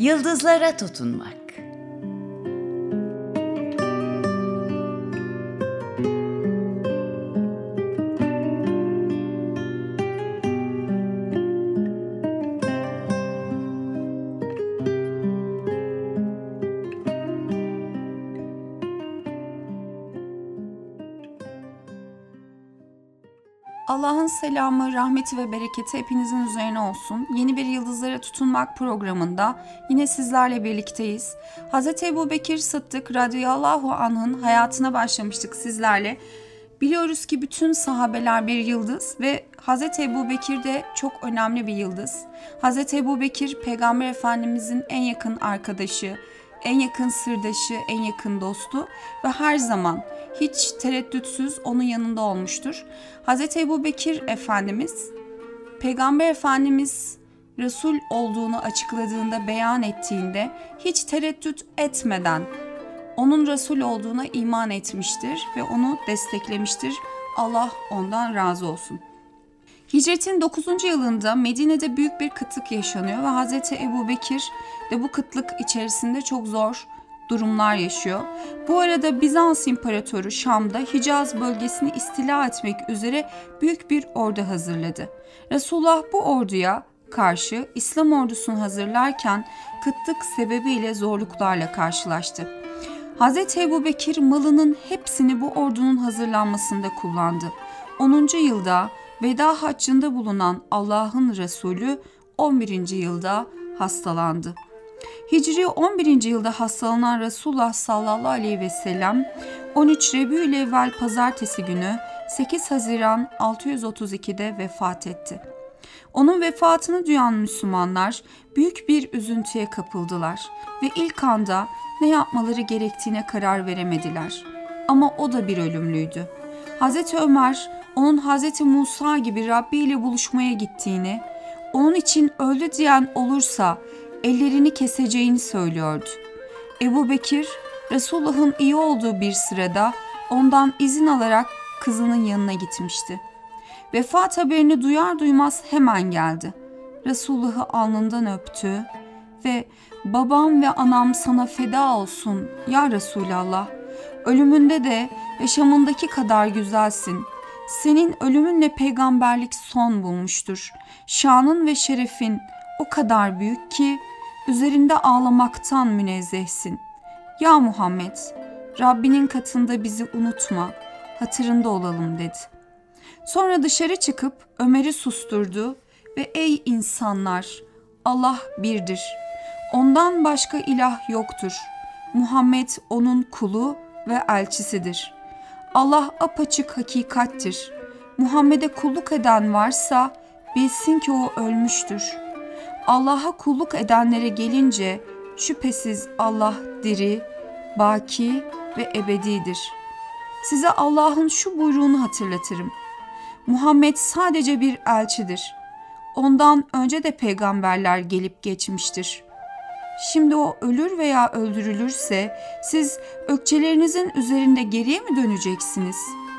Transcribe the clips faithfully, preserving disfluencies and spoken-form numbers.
Yıldızlara tutunmak. Allah'ın selamı, rahmeti ve bereketi hepinizin üzerine olsun. Yeni bir Yıldızlara Tutunmak programında yine sizlerle birlikteyiz. Hz. Ebubekir Sıddık radıyallahu anh'ın hayatına başlamıştık sizlerle. Biliyoruz ki bütün sahabeler bir yıldız ve Hz. Ebubekir de çok önemli bir yıldız. Hz. Ebubekir Peygamber Efendimizin en yakın arkadaşı, en yakın sırdaşı, en yakın dostu ve her zaman hiç tereddütsüz onun yanında olmuştur. Hz. Ebubekir Efendimiz, Peygamber Efendimiz Resul olduğunu açıkladığında, beyan ettiğinde hiç tereddüt etmeden onun Resul olduğuna iman etmiştir ve onu desteklemiştir. Allah ondan razı olsun. Hicretin dokuzuncu yılında Medine'de büyük bir kıtlık yaşanıyor ve Hz. Ebubekir de bu kıtlık içerisinde çok zor durumlar yaşıyor. Bu arada Bizans İmparatoru Şam'da Hicaz bölgesini istila etmek üzere büyük bir ordu hazırladı. Resulullah bu orduya karşı İslam ordusunu hazırlarken kıtlık sebebiyle zorluklarla karşılaştı. Hz. Ebubekir malının hepsini bu ordunun hazırlanmasında kullandı. onuncu yılda veda haccında bulunan Allah'ın Resulü on birinci yılda hastalandı. Hicri on birinci yılda hastalanan Resulullah sallallahu aleyhi ve sellem on üç Rebiülevvel pazartesi günü sekiz Haziran altı yüz otuz ikide vefat etti. Onun vefatını duyan Müslümanlar büyük bir üzüntüye kapıldılar ve ilk anda ne yapmaları gerektiğine karar veremediler. Ama o da bir ölümlüydü. Hazreti Ömer onun Hazreti Musa gibi Rabbi ile buluşmaya gittiğini, onun için öldü diyen olursa ellerini keseceğini söylüyordu. Ebubekir, Resulullah'ın iyi olduğu bir sırada ondan izin alarak kızının yanına gitmişti. Vefat haberini duyar duymaz hemen geldi. Resulullah'ı alnından öptü ve "Babam ve anam sana feda olsun ya Resulallah. Ölümünde de yaşamındaki kadar güzelsin. Senin ölümünle peygamberlik son bulmuştur. Şanın ve şerefin o kadar büyük ki üzerinde ağlamaktan münezzehsin. Ya Muhammed, Rabbinin katında bizi unutma, hatırında olalım" dedi. Sonra dışarı çıkıp Ömer'i susturdu ve "Ey insanlar, Allah birdir. Ondan başka ilah yoktur. Muhammed onun kulu ve elçisidir. Allah apaçık hakikattir. Muhammed'e kulluk eden varsa bilsin ki o ölmüştür. Allah'a kulluk edenlere gelince şüphesiz Allah diri, baki ve ebedidir. Size Allah'ın şu buyruğunu hatırlatırım. Muhammed sadece bir elçidir. Ondan önce de peygamberler gelip geçmiştir. Şimdi o ölür veya öldürülürse siz ökçelerinizin üzerinde geriye mi döneceksiniz?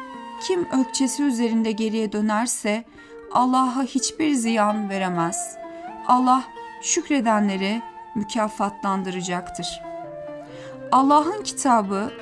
Kim ökçesi üzerinde geriye dönerse Allah'a hiçbir ziyan veremez. Allah şükredenleri mükafatlandıracaktır." Allah'ın kitabı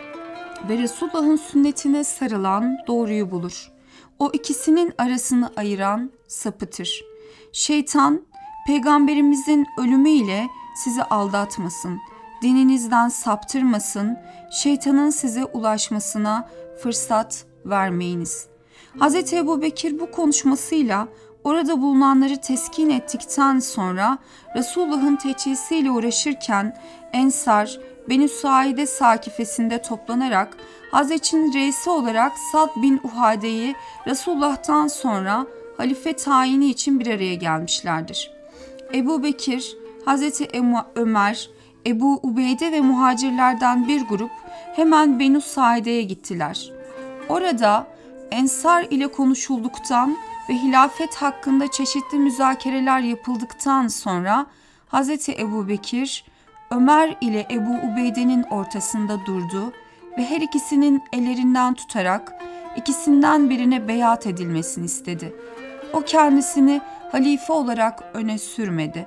ve Resulullah'ın sünnetine sarılan doğruyu bulur. O ikisinin arasını ayıran sapıtır. Şeytan, peygamberimizin ölümüyle sizi aldatmasın, dininizden saptırmasın, şeytanın size ulaşmasına fırsat vermeyiniz. Hz. Ebubekir bu konuşmasıyla orada bulunanları teskin ettikten sonra Resulullah'ın teçhisiyle uğraşırken Ensar, Beni Suaide sakifesinde toplanarak Hazret'in reisi olarak Sad bin Uhade'yi Resulullah'tan sonra halife tayini için bir araya gelmişlerdir. Ebubekir, Hazreti Ömer, Ebu Ubeyde ve muhacirlerden bir grup hemen Beni Suaide'ye gittiler. Orada Ensar ile konuşulduktan ve hilafet hakkında çeşitli müzakereler yapıldıktan sonra Hazreti Ebubekir, Ömer ile Ebu Ubeyde'nin ortasında durdu ve her ikisinin ellerinden tutarak ikisinden birine beyat edilmesini istedi. O kendisini halife olarak öne sürmedi.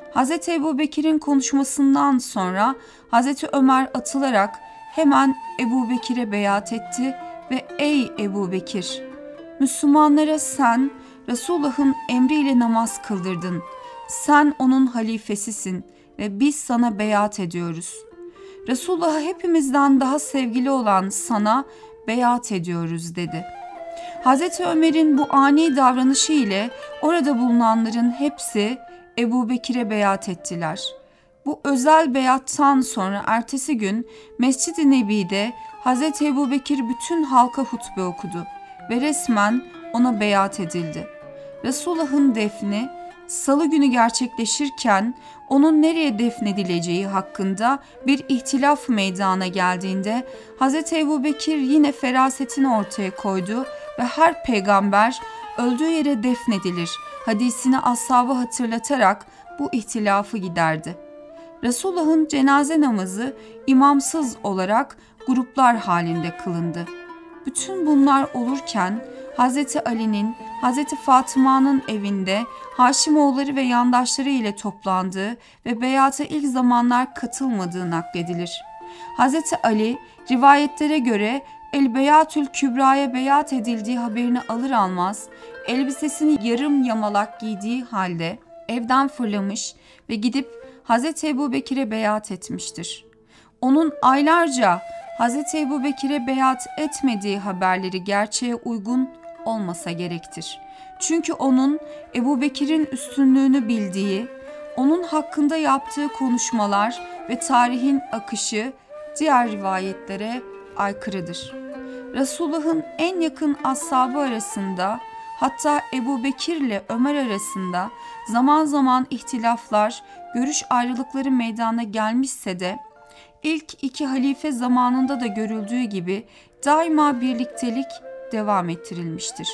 Hazreti Ebubekir'in konuşmasından sonra Hazreti Ömer atılarak hemen Ebubekir'e beyat etti ve ''Ey Ebubekir, Müslümanlara sen Resulullah'ın emriyle namaz kıldırdın. Sen onun halifesisin ve biz sana beyat ediyoruz. Resulullah'a hepimizden daha sevgili olan sana beyat ediyoruz.'' dedi. Hazreti Ömer'in bu ani davranışı ile orada bulunanların hepsi Ebubekir'e beyat ettiler. Bu özel beyattan sonra ertesi gün Mescid-i Nebi'de Hazreti Ebubekir bütün halka hutbe okudu ve resmen ona beyat edildi. Resulullah'ın defni Salı günü gerçekleşirken onun nereye defnedileceği hakkında bir ihtilaf meydana geldiğinde Hazreti Ebubekir yine ferasetini ortaya koydu ve her peygamber öldüğü yere defnedilir hadisini ashabı hatırlatarak bu ihtilafı giderdi. Resulullah'ın cenaze namazı imamsız olarak gruplar halinde kılındı. Bütün bunlar olurken Hazreti Ali'nin Hazreti Fatıma'nın evinde Haşimoğulları ve yandaşları ile toplandığı ve beyata ilk zamanlar katılmadığı nakledilir. Hazreti Ali rivayetlere göre El Beyatül Kübra'ya beyat edildiği haberini alır almaz elbisesini yarım yamalak giydiği halde evden fırlamış ve gidip Hazreti Ebubekir'e beyat etmiştir. Onun aylarca Hazreti Ebubekir'e beyat etmediği haberleri gerçeğe uygun olmasa gerektir. Çünkü onun Ebubekir'in üstünlüğünü bildiği, onun hakkında yaptığı konuşmalar ve tarihin akışı diğer rivayetlere aykırıdır. Resulullah'ın en yakın ashabı arasında, hatta Ebubekir ile Ömer arasında zaman zaman ihtilaflar, görüş ayrılıkları meydana gelmişse de ilk iki halife zamanında da görüldüğü gibi daima birliktelik devam ettirilmiştir.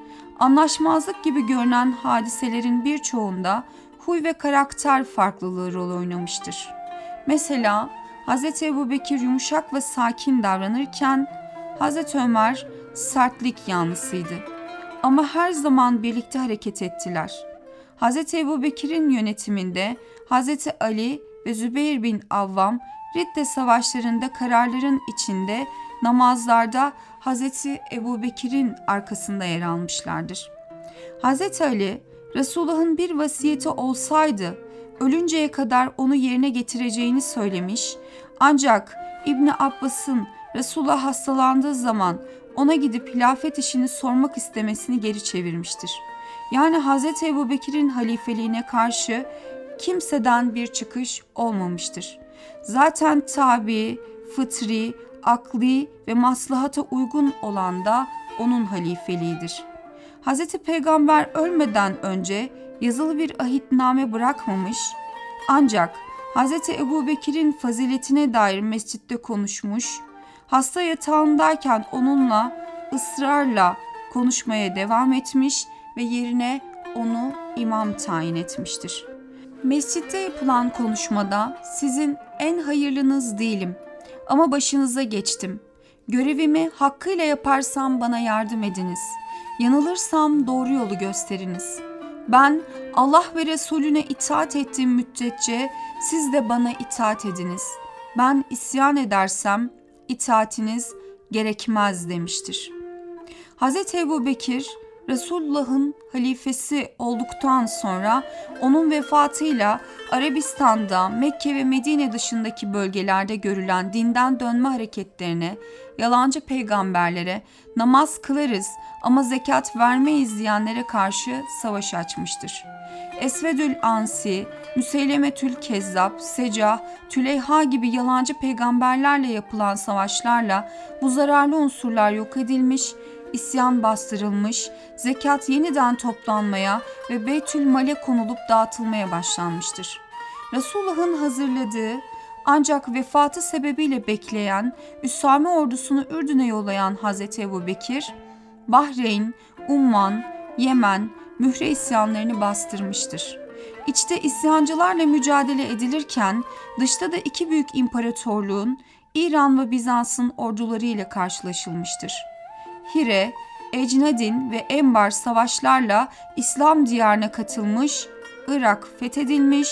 Anlaşmazlık gibi görünen hadiselerin birçoğunda huy ve karakter farklılığı rol oynamıştır. Mesela Hazreti Ebubekir yumuşak ve sakin davranırken Hazreti Ömer sertlik yanlısıydı. Ama her zaman birlikte hareket ettiler. Hazreti Ebubekir'in yönetiminde Hazreti Ali ve Zübeyir bin Avvam Ridde savaşlarında kararların içinde namazlarda Hazreti Ebubekir'in arkasında yer almışlardır. Hazreti Ali, Resulullah'ın bir vasiyeti olsaydı ölünceye kadar onu yerine getireceğini söylemiş, ancak İbni Abbas'ın Resulullah hastalandığı zaman ona gidip hilafet işini sormak istemesini geri çevirmiştir. Yani Hazreti Ebubekir'in halifeliğine karşı kimseden bir çıkış olmamıştır. Zaten tabi, fıtri, akli ve maslahata uygun olan da onun halifeliğidir. Hazreti Peygamber ölmeden önce yazılı bir ahitname bırakmamış, ancak Hazreti Ebubekir'in faziletine dair mescitte konuşmuş, hasta yatağındayken onunla ısrarla konuşmaya devam etmiş ve yerine onu imam tayin etmiştir. Mescitte yapılan konuşmada sizin en hayırlınız değilim ama başınıza geçtim. Görevimi hakkıyla yaparsam bana yardım ediniz. Yanılırsam doğru yolu gösteriniz. Ben Allah ve Resulüne itaat ettiğim müddetçe siz de bana itaat ediniz. Ben isyan edersem itaatiniz gerekmez demiştir. Hazreti Ebubekir, Resulullah'ın halifesi olduktan sonra onun vefatıyla Arabistan'da, Mekke ve Medine dışındaki bölgelerde görülen dinden dönme hareketlerine, yalancı peygamberlere, namaz kılarız ama zekat vermeyiz diyenlere karşı savaş açmıştır. Esvedül Ansi, Müseylemetül Kezzab, Secah, Tüleyha gibi yalancı peygamberlerle yapılan savaşlarla bu zararlı unsurlar yok edilmiş, İsyan bastırılmış, zekat yeniden toplanmaya ve Beytül Mal'e konulup dağıtılmaya başlanmıştır. Resulullah'ın hazırladığı ancak vefatı sebebiyle bekleyen Üsame ordusunu Ürdün'e yollayan Hazreti Ebubekir, Bahreyn, Umman, Yemen, Mühre isyanlarını bastırmıştır. İçte isyancılarla mücadele edilirken dışta da iki büyük imparatorluğun İran ve Bizans'ın orduları ile karşılaşılmıştır. Hire, Ecnedin ve Enbar savaşlarla İslam diyarına katılmış, Irak fethedilmiş,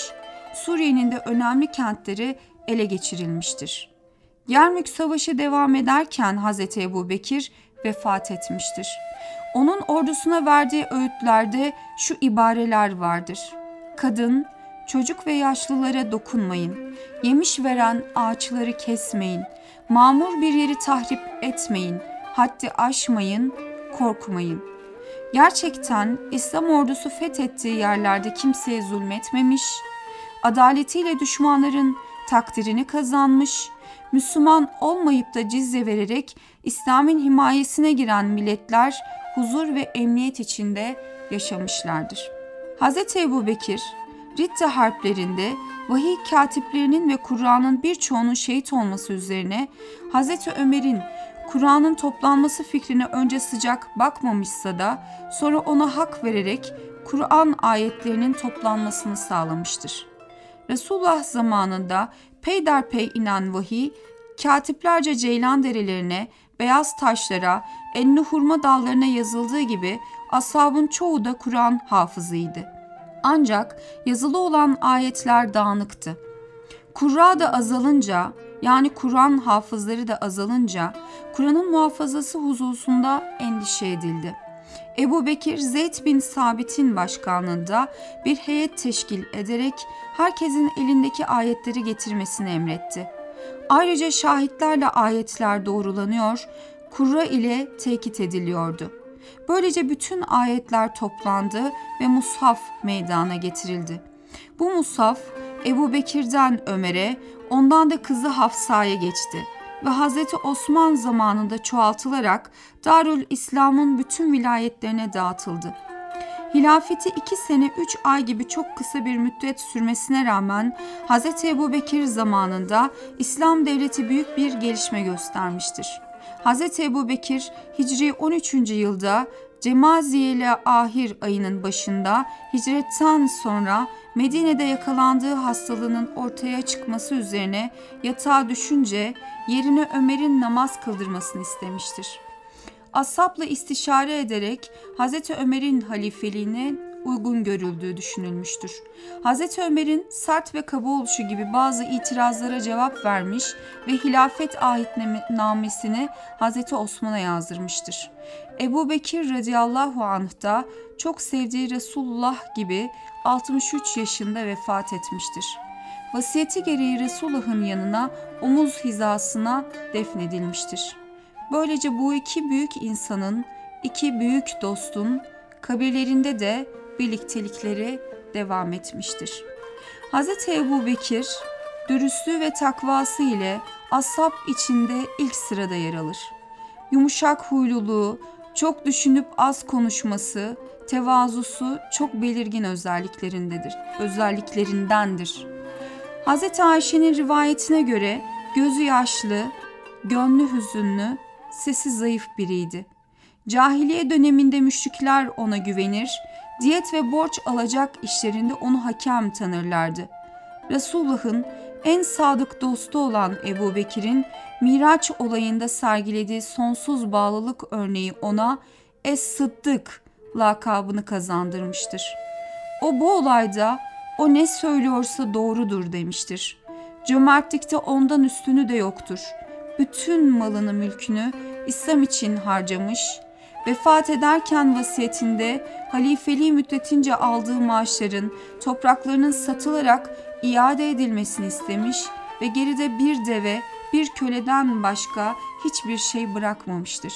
Suriye'nin de önemli kentleri ele geçirilmiştir. Yermük Savaşı devam ederken Hazreti Ebubekir vefat etmiştir. Onun ordusuna verdiği öğütlerde şu ibareler vardır: kadın, çocuk ve yaşlılara dokunmayın, yemiş veren ağaçları kesmeyin, mamur bir yeri tahrip etmeyin, haddi aşmayın, korkmayın. Gerçekten İslam ordusu fethettiği yerlerde kimseye zulmetmemiş, adaletiyle düşmanların takdirini kazanmış, Müslüman olmayıp da cizye vererek İslam'ın himayesine giren milletler huzur ve emniyet içinde yaşamışlardır. Hz. Ebubekir, Ridde harplerinde vahiy katiplerinin ve Kur'an'ın birçoğunun şehit olması üzerine Hz. Ömer'in Kur'an'ın toplanması fikrine önce sıcak bakmamışsa da sonra ona hak vererek Kur'an ayetlerinin toplanmasını sağlamıştır. Resulullah zamanında peyderpey inen vahiy, katiplerce ceylan derelerine, beyaz taşlara, enli hurma dallarına yazıldığı gibi ashabın çoğu da Kur'an hafızıydı. Ancak yazılı olan ayetler dağınıktı. Kurra da azalınca, yani Kur'an hafızları da azalınca Kur'an'ın muhafazası hususunda endişe edildi. Ebubekir, Zeyd bin Sabit'in başkanlığında bir heyet teşkil ederek herkesin elindeki ayetleri getirmesini emretti. Ayrıca şahitlerle ayetler doğrulanıyor, Kurra ile tekit ediliyordu. Böylece bütün ayetler toplandı ve mushaf meydana getirildi. Bu mushaf Ebubekir'den Ömer'e, ondan da kızı Hafsa'ya geçti ve Hazreti Osman zamanında çoğaltılarak Darül İslam'ın bütün vilayetlerine dağıtıldı. Hilafeti iki sene üç ay gibi çok kısa bir müddet sürmesine rağmen Hazreti Ebubekir zamanında İslam devleti büyük bir gelişme göstermiştir. Hazreti Ebubekir Hicri on üçüncü yılda Cemaziyeli Ahir ayının başında hicretten sonra Medine'de yakalandığı hastalığının ortaya çıkması üzerine yatağa düşünce yerine Ömer'in namaz kıldırmasını istemiştir. Ashabla istişare ederek Hazreti Ömer'in halifeliğine uygun görüldüğü düşünülmüştür. Hazreti Ömer'in sert ve kaba oluşu gibi bazı itirazlara cevap vermiş ve hilafet ahitnamesini Hazreti Osman'a yazdırmıştır. Ebubekir radıyallahu anh da çok sevdiği Resulullah gibi altmış üç yaşında vefat etmiştir. Vasiyeti gereği Resulullah'ın yanına omuz hizasına defnedilmiştir. Böylece bu iki büyük insanın, iki büyük dostun kabirlerinde de birliktelikleri devam etmiştir. Hz. Ebubekir, dürüstlüğü ve takvası ile ashab içinde ilk sırada yer alır. Yumuşak huyluluğu, çok düşünüp az konuşması, tevazusu çok belirgin özelliklerindedir, özelliklerindendir. Hz. Ayşe'nin rivayetine göre gözü yaşlı, gönlü hüzünlü, sesi zayıf biriydi. Cahiliye döneminde müşrikler ona güvenir, diyet ve borç alacak işlerinde onu hakem tanırlardı. Resulullah'ın en sadık dostu olan Ebubekir'in Miraç olayında sergilediği sonsuz bağlılık örneği ona Es-Sıddık lakabını kazandırmıştır. O bu olayda o ne söylüyorsa doğrudur demiştir. Cömertlikte ondan üstünü de yoktur. Bütün malını mülkünü İslam için harcamış, vefat ederken vasiyetinde halifeliği müddetince aldığı maaşların topraklarının satılarak iade edilmesini istemiş ve geride bir deve, bir köleden başka hiçbir şey bırakmamıştır.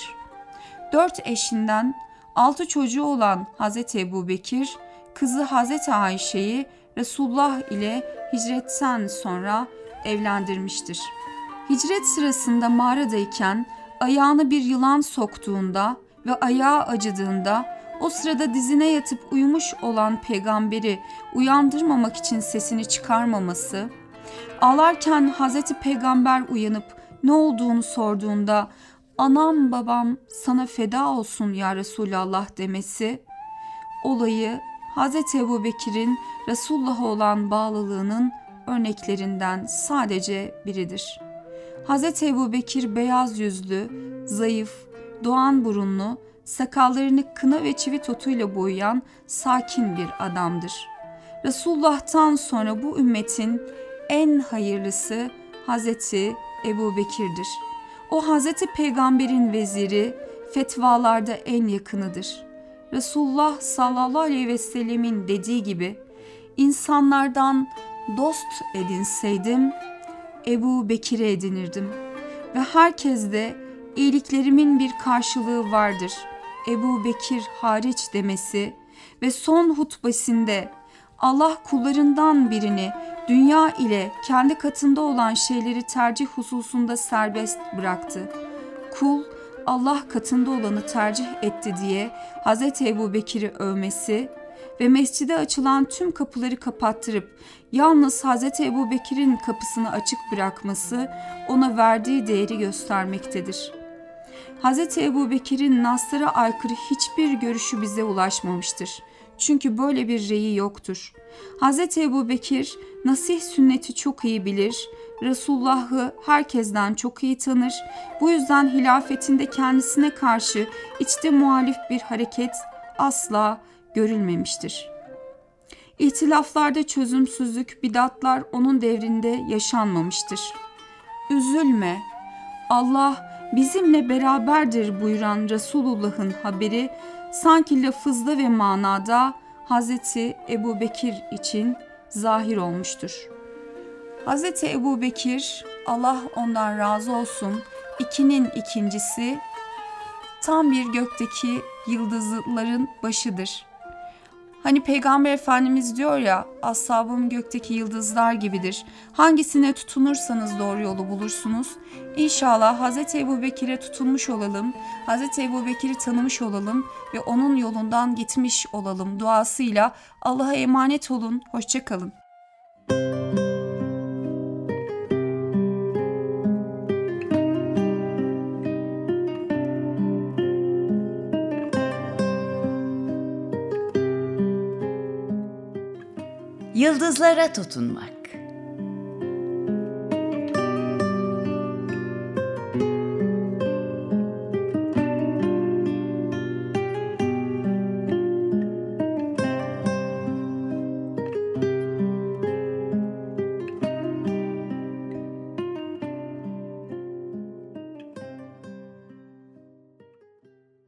Dört eşinden altı çocuğu olan Hazreti Ebubekir, kızı Hazreti Ayşe'yi Resulullah ile hicretten sonra evlendirmiştir. Hicret sırasında mağaradayken ayağını bir yılan soktuğunda ve ayağı acıdığında o sırada dizine yatıp uyumuş olan peygamberi uyandırmamak için sesini çıkarmaması, ağlarken Hazreti Peygamber uyanıp ne olduğunu sorduğunda anam babam sana feda olsun ya Resulallah demesi, olayı Hazreti Ebubekir'in Resulullah'a olan bağlılığının örneklerinden sadece biridir. Hazreti Ebubekir beyaz yüzlü, zayıf, doğan burunlu, sakallarını kına ve çivit otuyla boyayan sakin bir adamdır. Resulullah'tan sonra bu ümmetin en hayırlısı Hazreti Ebu Bekir'dir. O Hazreti Peygamber'in veziri, fetvalarda en yakınıdır. Resulullah sallallahu aleyhi ve sellemin dediği gibi, insanlardan dost edinseydim, Ebu Bekir'i edinirdim. Ve herkes de iyiliklerimin bir karşılığı vardır, Ebu Bekir hariç demesi ve son hutbesinde Allah kullarından birini dünya ile kendi katında olan şeyleri tercih hususunda serbest bıraktı. Kul Allah katında olanı tercih etti diye Hz. Ebu Bekir'i övmesi ve mescide açılan tüm kapıları kapattırıp yalnız Hz. Ebu Bekir'in kapısını açık bırakması ona verdiği değeri göstermektedir. Hz. Ebu Bekir'in naslara aykırı hiçbir görüşü bize ulaşmamıştır. Çünkü böyle bir reyi yoktur. Hz. Ebu Bekir nasih sünneti çok iyi bilir, Resulullah'ı herkesten çok iyi tanır. Bu yüzden hilafetinde kendisine karşı içte muhalif bir hareket asla görülmemiştir. İhtilaflarda çözümsüzlük, bidatlar onun devrinde yaşanmamıştır. Üzülme, Allah bizimle beraberdir buyuran Resulullah'ın haberi sanki lafızda ve manada Hazreti Ebu Bekir için zahir olmuştur. Hazreti Ebu Bekir, Allah ondan razı olsun, ikinin ikincisi, tam bir gökteki yıldızların başıdır. Hani Peygamber Efendimiz diyor ya, ashabım gökteki yıldızlar gibidir. Hangisine tutunursanız doğru yolu bulursunuz. İnşallah Hazreti Ebu Bekir'e tutunmuş olalım, Hazreti Ebu Bekir'i tanımış olalım ve onun yolundan gitmiş olalım duasıyla Allah'a emanet olun, hoşça kalın. Yıldızlara tutunmak.